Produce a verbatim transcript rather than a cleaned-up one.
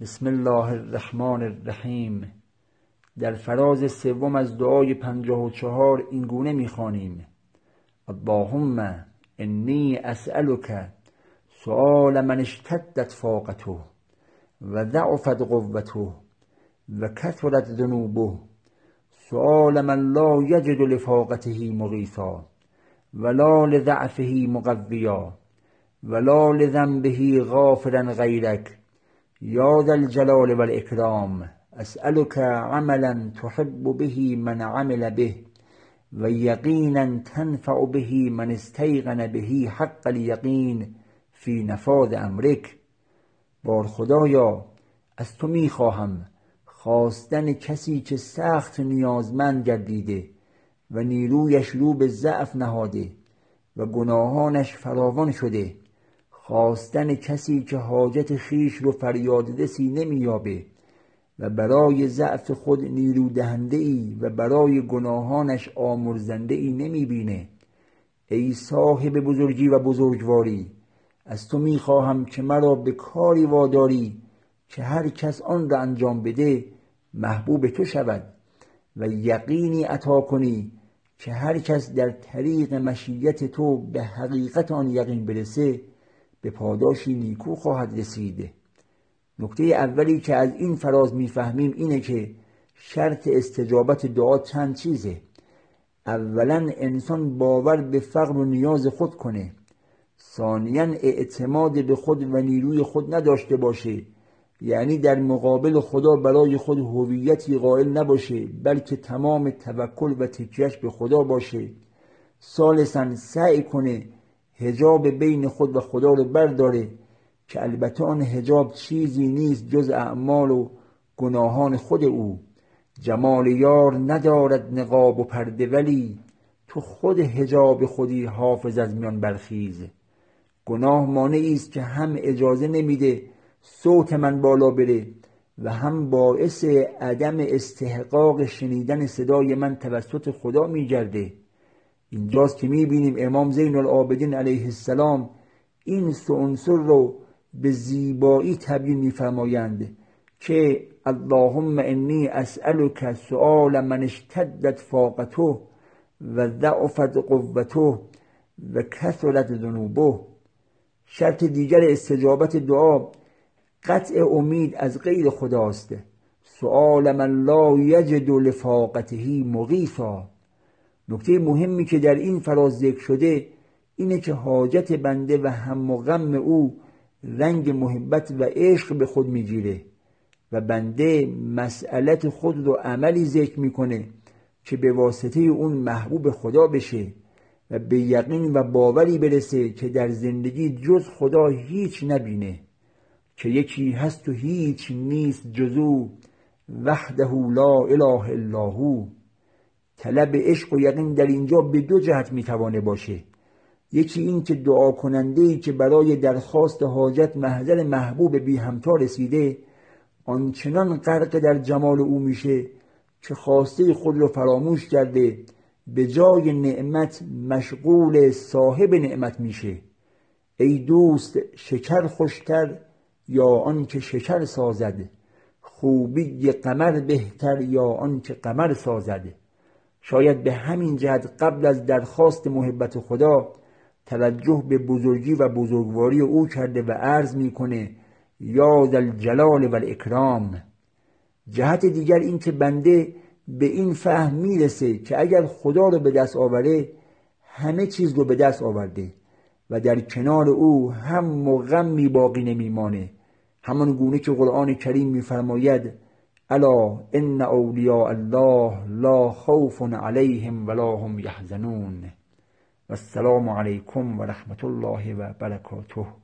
بسم الله الرحمن الرحیم. در فراز سوم از دعای پنجاه و چهار این گونه می‌خوانیم: اللهم انی اسألک سؤال من اشتدت فاقته و ضعفت قوته و کثرت ذنوبه، سؤال من لا یجد لفاقته مغیثا ولا لضعفه مقویا ولا لذنبه غافرا غیرک یا ذا الجلال والاکرام. اسألک عملا تحب به من عمل به و یقینا تنفع به من استیقن به حق الیقین فی نفاذ امرک. بار خدایا، از تو میخواهم خواستن کسی که سخت نیازمند گردیده و نیرویش رو به ضعف نهاده و گناهانش فراوان شده، خواستن کسی که حاجت خیش رو فریاد رسی نمییابه و برای ضعف خود نیرو دهنده ای و برای گناهانش آمرزنده ای نمیبینه. ای صاحب بزرگی و بزرگواری، از تو میخواهم که مرا به کاری واداری که هر کس آن را انجام بده محبوب تو شود و یقینی عطا کنی که هر کس در طریق مشیت تو به حقیقت آن یقین برسه به پاداشی نیکو خواهد رسید. نکته اولی که از این فراز میفهمیم اینه که شرط استجابت دعا چند چیزه. اولا انسان باور به فقر و نیاز خود کنه. ثانیا اعتماد به خود و نیروی خود نداشته باشه، یعنی در مقابل خدا برای خود هویتی قائل نباشه، بلکه تمام توکل و تکیهش به خدا باشه. ثالثا سعی کنه حجاب بین خود و خدا رو برداره که البته آن حجاب چیزی نیست جز اعمال و گناهان خود او. جمال یار ندارد نقاب و پرده، ولی تو خود حجاب خودی حافظ از میان برخیز. گناه مانعی است که هم اجازه نمیده صوت من بالا بره و هم باعث عدم استحقاق شنیدن صدای من توسط خدا میگرده. اینجاست که میبینیم امام زین العابدین علیه السلام این سه عنصر رو به زیبایی تبیین میفرمایند که اللهم انی اسألک سؤال من اشتدت فاقته و ضعفت قوته و کثرت ذنوبه. شرط دیگر استجابت دعا قطع امید از غیر خداست. سؤال من لا یجد لفاقته مغیثا. نکته مهمی که در این فراز ذکر شده اینه که حاجت بنده و هم و غم او رنگ محبت و عشق به خود میگیره و بنده مسئلت خود رو عملی ذکر میکنه که به واسطه اون محبوب خدا بشه و به یقین و باوری برسه که در زندگی جز خدا هیچ نبینه، که یکی هست و هیچ نیست جزو، وحده لا اله الا هو. طلب عشق و یقین در اینجا به دو جهت میتوانه باشه. یکی این که دعا کننده‌ای که برای درخواست حاجت محضر محبوب بی همتا رسیده آنچنان غرق در جمال او میشه که خواسته خود رو فراموش کرده، به جای نعمت مشغول صاحب نعمت میشه. ای دوست، شکر خوشتر یا آن که شکر سازد؟ خوبی قمر بهتر یا آن که قمر سازد؟ شاید به همین جهت قبل از درخواست محبت خدا توجه به بزرگی و بزرگواری او کرده و عرض میکنه یا ذا الجلال والاکرام. جهت دیگر این که بنده به این فهم میرسه که اگر خدا رو به دست آوره همه چیز رو به دست آورده و در کنار او هم و غمی باقی نمیمانه، همان گونه که قرآن کریم میفرماید الا ان اولیاء الله لا خوف علیهم ولا هم یحزنون. و السلام علیکم و رحمت الله و برکاته.